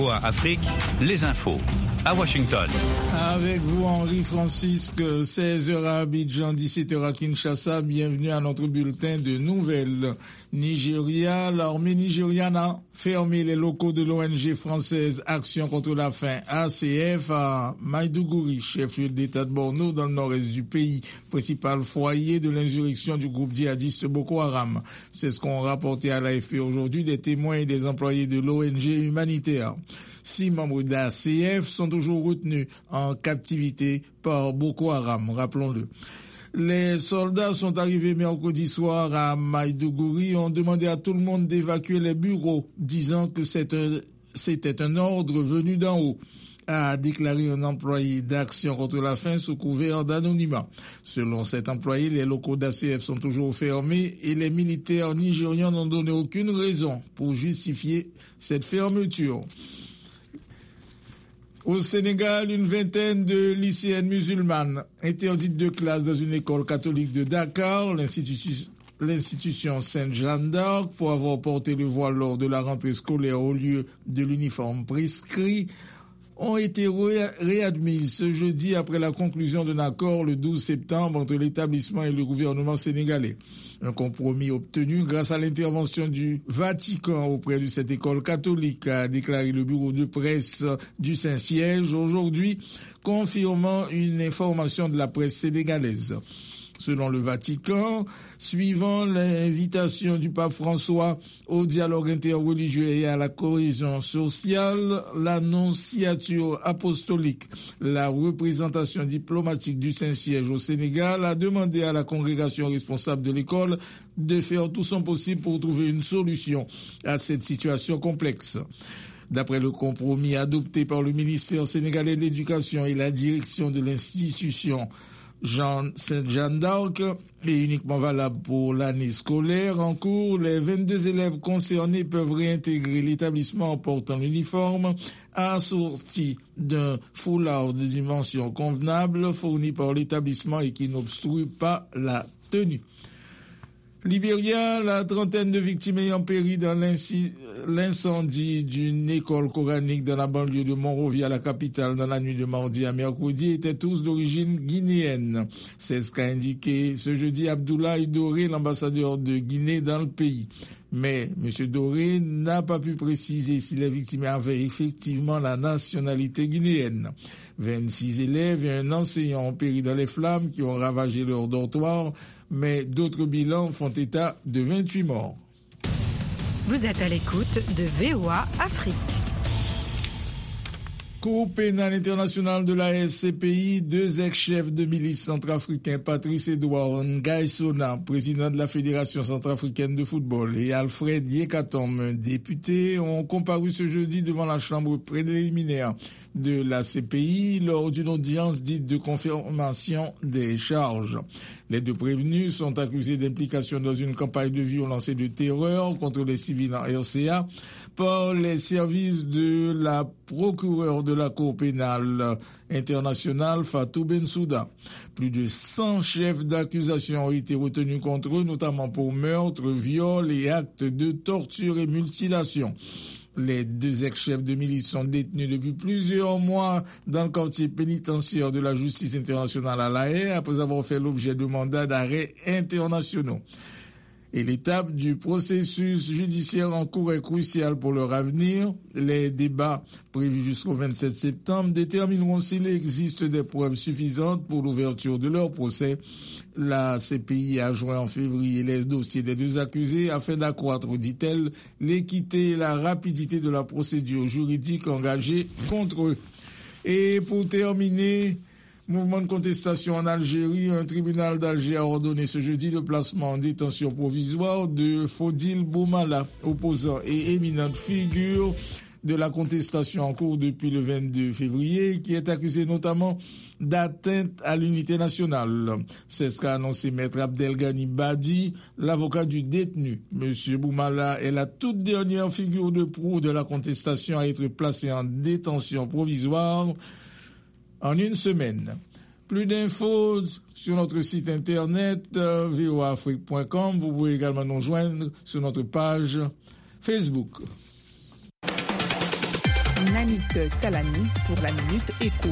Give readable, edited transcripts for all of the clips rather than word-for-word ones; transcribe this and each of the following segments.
VOA Afrique, les infos. À Washington. Avec vous, Henri Francisque, 16h à Abidjan, 17h à Kinshasa. Bienvenue à notre bulletin de nouvelles. Nigeria, l'armée nigériane a fermé les locaux de l'ONG française Action contre la faim, ACF, à Maïdougouri, chef-lieu d'État de Borno, dans le nord-est du pays, principal foyer de l'insurrection du groupe djihadiste Boko Haram. C'est ce qu'ont rapporté à l'AFP aujourd'hui des témoins et des employés de l'ONG humanitaire. 6 membres d'ACF sont toujours retenus en captivité par Boko Haram, rappelons-le. Les soldats sont arrivés mercredi soir à Maïdougouri et ont demandé à tout le monde d'évacuer les bureaux, disant que c'était un ordre venu d'en haut, a déclaré un employé d'Action contre la faim sous couvert d'anonymat. Selon cet employé, les locaux d'ACF sont toujours fermés et les militaires nigérians n'ont donné aucune raison pour justifier cette fermeture. Au Sénégal, une vingtaine de lycéennes musulmanes interdites de classe dans une école catholique de Dakar, l'institution Sainte-Jeanne d'Arc, pour avoir porté le voile lors de la rentrée scolaire au lieu de l'uniforme prescrit, ont été réadmises ce jeudi après la conclusion d'un accord le 12 septembre entre l'établissement et le gouvernement sénégalais. Un compromis obtenu grâce à l'intervention du Vatican auprès de cette école catholique, a déclaré le bureau de presse du Saint-Siège aujourd'hui, confirmant une information de la presse sénégalaise. Selon le Vatican, suivant l'invitation du pape François au dialogue interreligieux et à la cohésion sociale, l'annonciature apostolique, la représentation diplomatique du Saint-Siège au Sénégal a demandé à la congrégation responsable de l'école de faire tout son possible pour trouver une solution à cette situation complexe. D'après le compromis adopté par le ministère sénégalais de l'Éducation et la direction de l'institution Sainte-Jeanne d'Arc est uniquement valable pour l'année scolaire en cours. Les 22 élèves concernés peuvent réintégrer l'établissement en portant l'uniforme assorti d'un foulard de dimension convenable fourni par l'établissement et qui n'obstrue pas la tenue. Libéria, la trentaine de victimes ayant péri dans l'incendie d'une école coranique dans la banlieue de Monrovia, la capitale, dans la nuit de mardi à mercredi, étaient tous d'origine guinéenne. C'est ce qu'a indiqué ce jeudi Abdoulaye Doré, l'ambassadeur de Guinée dans le pays. Mais M. Doré n'a pas pu préciser si les victimes avaient effectivement la nationalité guinéenne. 26 élèves et un enseignant ont péri dans les flammes qui ont ravagé leur dortoir, mais d'autres bilans font état de 28 morts. Vous êtes à l'écoute de VOA Afrique. Cour pénale internationale de la SCPI, 2 ex-chefs de milice centrafricains, Patrice Edouard Ngaïsona, président de la Fédération centrafricaine de football, et Alfred Yekatom, un député, ont comparu ce jeudi devant la chambre préliminaire de la CPI lors d'une audience dite de confirmation des charges. Les 2 prévenus sont accusés d'implication dans une campagne de violence et de terreur contre les civils en RCA par les services de la procureure de la Cour pénale internationale, Fatou Bensouda. Plus de 100 chefs d'accusation ont été retenus contre eux, notamment pour meurtre, viol et actes de torture et mutilation. Les 2 ex-chefs de milice sont détenus depuis plusieurs mois dans le quartier pénitentiaire de la justice internationale à La Haye après avoir fait l'objet de mandats d'arrêt internationaux. Et l'étape du processus judiciaire en cours est cruciale pour leur avenir. Les débats prévus jusqu'au 27 septembre détermineront s'il existe des preuves suffisantes pour l'ouverture de leur procès. La CPI a joint en février les dossiers des 2 accusés afin d'accroître, dit-elle, l'équité et la rapidité de la procédure juridique engagée contre eux. Et pour terminer, mouvement de contestation en Algérie, un tribunal d'Alger a ordonné ce jeudi le placement en détention provisoire de Fodil Boumala, opposant et éminente figure de la contestation en cours depuis le 22 février, qui est accusé notamment d'atteinte à l'unité nationale. C'est ce qu'a annoncé Maître Abdelghani Badi, l'avocat du détenu. Monsieur Boumala est la toute dernière figure de proue de la contestation à être placée en détention provisoire en une semaine. Plus d'infos sur notre site internet voafrique.com. Vous pouvez également nous joindre sur notre page Facebook. Nanit Talani pour la Minute Éco.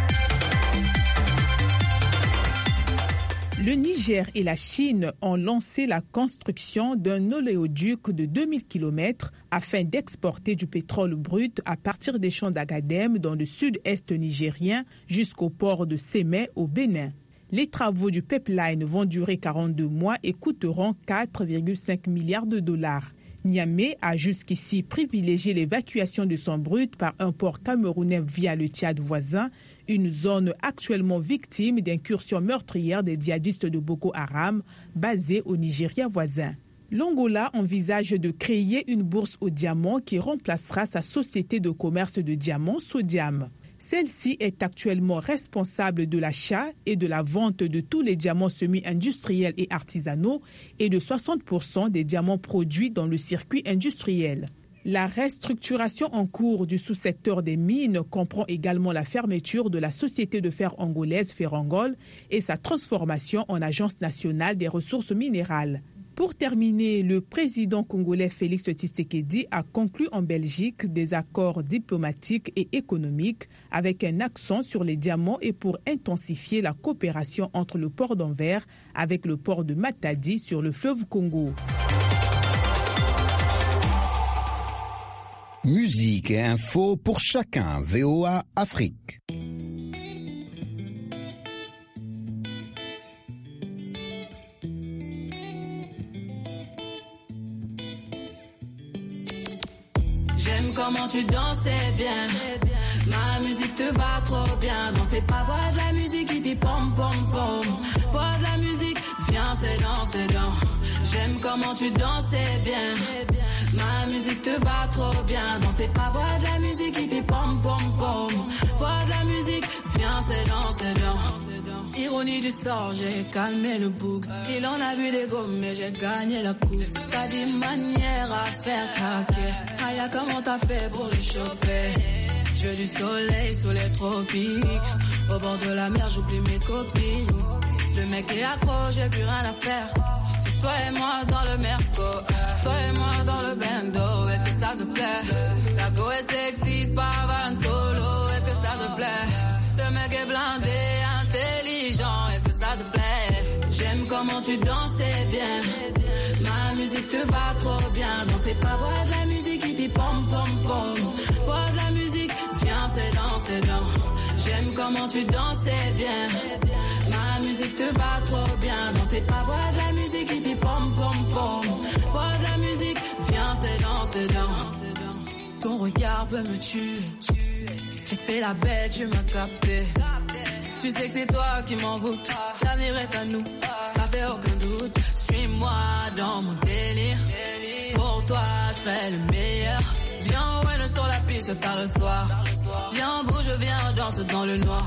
Le Niger et la Chine ont lancé la construction d'un oléoduc de 2000 km afin d'exporter du pétrole brut à partir des champs d'Agadem dans le sud-est nigérien jusqu'au port de Sémé au Bénin. Les travaux du pipeline vont durer 42 mois et coûteront 4,5 milliards de dollars. Niamey a jusqu'ici privilégié l'évacuation de son brut par un port camerounais via le Tchad voisin, une zone actuellement victime d'incursions meurtrières des djihadistes de Boko Haram basés au Nigeria voisin. L'Angola envisage de créer une bourse aux diamants qui remplacera sa société de commerce de diamants Sodiam. Celle-ci est actuellement responsable de l'achat et de la vente de tous les diamants semi-industriels et artisanaux et de 60% des diamants produits dans le circuit industriel. La restructuration en cours du sous-secteur des mines comprend également la fermeture de la société de fer angolaise Ferrangol et sa transformation en agence nationale des ressources minérales. Pour terminer, le président congolais Félix Tshisekedi a conclu en Belgique des accords diplomatiques et économiques avec un accent sur les diamants et pour intensifier la coopération entre le port d'Anvers avec le port de Matadi sur le fleuve Congo. Musique et info pour chacun. VOA Afrique. J'aime comment tu dansais bien. Ma musique te va trop bien. Danser pas, voix de la musique qui fait pom pom pom. Voix de la musique, viens c'est dans. J'aime comment tu dansais bien. Ma musique te va trop bien. Danser pas, voix de la musique qui fait pom pom pom. Voix de la musique, viens c'est dans. Ironie du sort, j'ai calmé le bouc. Il en a vu des gommes, mais j'ai gagné la coupe. T'as des manières à faire craquer. Aya, comment t'as fait pour le choper? Je veux du soleil sous les tropiques. Au bord de la mer, j'oublie mes copines. Le mec est accro, j'ai plus rien à faire. C'est toi et moi dans le merco. Toi et moi dans le bando. Est-ce que ça te plaît? La go est sexy, c'est pas van solo. Est-ce que ça te plaît? Le mec est blindé, intelligent. Est-ce que ça te plaît? J'aime comment tu dansais bien. Ma musique te va trop bien. Danser pas, voix de la musique qui fait pom pom pom. Voix de la musique, viens c'est dans. J'aime comment tu dansais bien. Ma musique te va trop bien. Danser pas, voix de la musique qui fait pom pom pom. Voix de la musique, viens c'est dans. Ton regard peut me tuer. J'ai fait la bête, tu m'as capté. Tu sais que c'est toi qui m'envoûte. L'avenir est à nous, ça fait aucun doute. Suis-moi dans mon délire. Pour toi, je ferai le meilleur. Viens, ouais, sur la piste tard le soir. Viens, bouge, viens, danse dans le noir.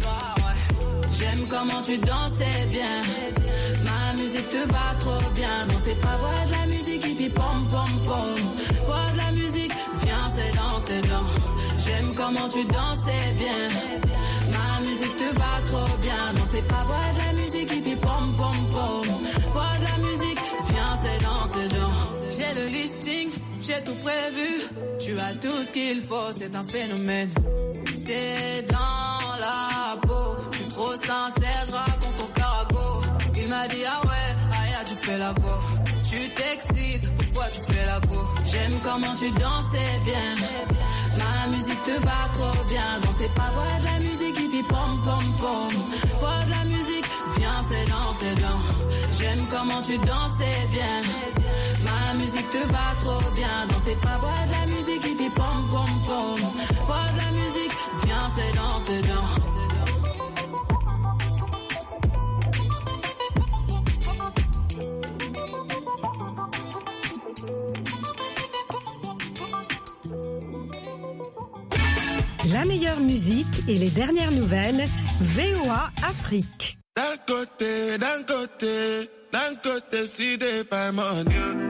J'aime comment tu dansais bien. Ma musique te va trop bien. Danser pas, voix de la musique qui fait pom pom pom. Voix de la musique, viens, c'est dans. J'aime comment tu dansais bien. Ma musique te va trop bien. Danser pas, voix de la musique qui fait pom pom pom. Voix de la musique, viens, c'est dans. J'ai le listing, j'ai tout prévu. Tu as tout ce qu'il faut, c'est un phénomène. T'es dans la peau, je suis trop sincère, je raconte ton carago. Il m'a dit ah ouais, Aya tu fais la go. Tu t'excites, pourquoi tu fais la go? J'aime comment tu dansais bien. Ma musique te va trop bien. Danser pas, voix de la musique qui fait pom pom pom. Voix de la musique, viens c'est dans. J'aime comment tu dansais bien. Ma musique te va trop bien. Danser pas, voix de la musique qui fait pom pom pom. Voix de la musique, viens c'est dans. La meilleure musique et les dernières nouvelles, VOA Afrique. D'un côté, si des femmes en Dieu.